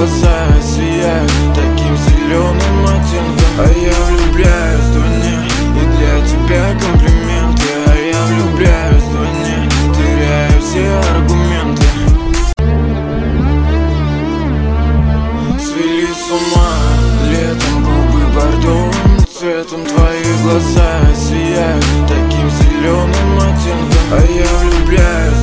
глаза сияют таким зеленым оттенком. А я влюбляюсь вдвойне, и для тебя комплименты. А я влюбляюсь вдвойне, теряю все аргументы. Свели с ума летом губы бордовым цветом. Твои глаза сияют таким зеленым оттенком. А я влюбляюсь